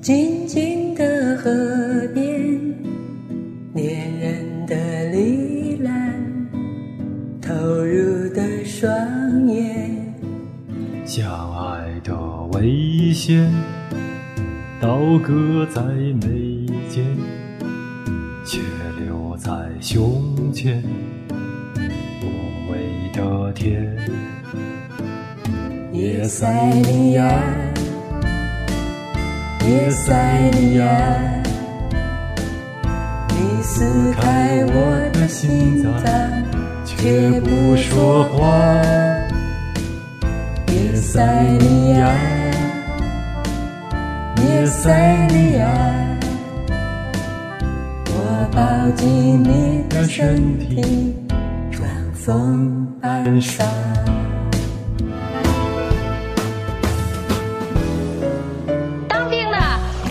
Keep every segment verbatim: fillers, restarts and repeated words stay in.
静静的河边，恋人的离兰，投入的双眼， 相爱的危险，刀割在眉间，却留在胸前，无畏的天。 耶塞利亚，耶塞利亚，你撕开我的心脏，却不说话。耶塞利亚，耶塞利亚，我抱紧你的身体，装疯扮傻。 当兵的，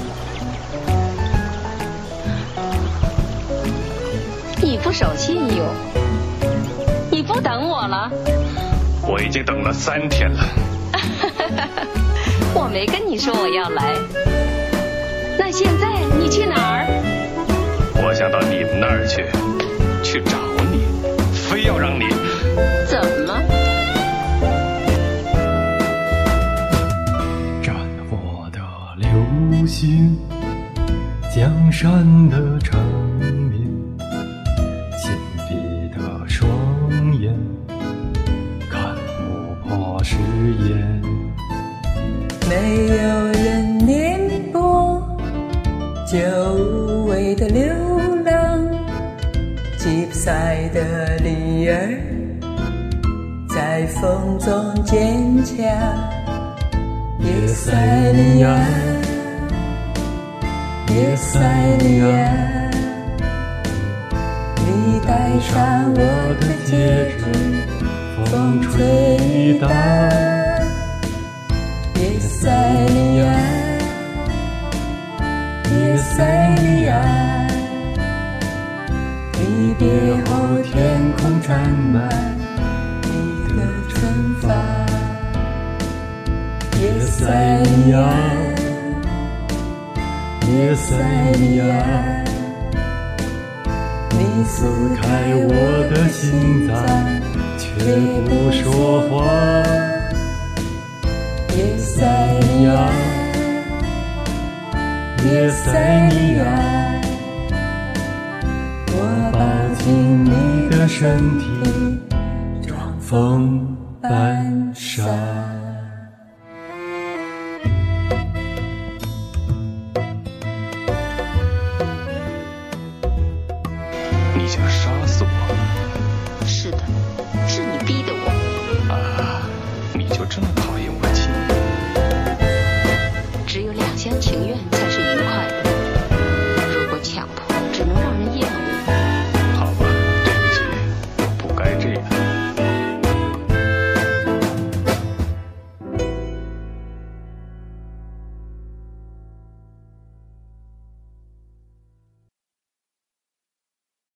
你不守信用，你不等我了？ 我已经等了三天了。 我没跟你说我要来。那现在你去哪儿？ 我想到你们那儿去，去找你，非要让你…… 怎么？ 战火的流星，江山的长眠，紧闭的双眼，看不破誓言。 没有人念过久无味的流浪，吉普赛的驴儿在风中坚强。耶塞利亚，耶塞利亚，你戴上我的戒指，风吹打。耶塞利亚，耶塞利亚，离别后天空沾满你的惩罚。耶塞利亚，耶塞利亚，你撕开我的心脏，却不说话。耶塞利亚，耶塞利亚，我抱紧你的身体，装疯扮傻。 你想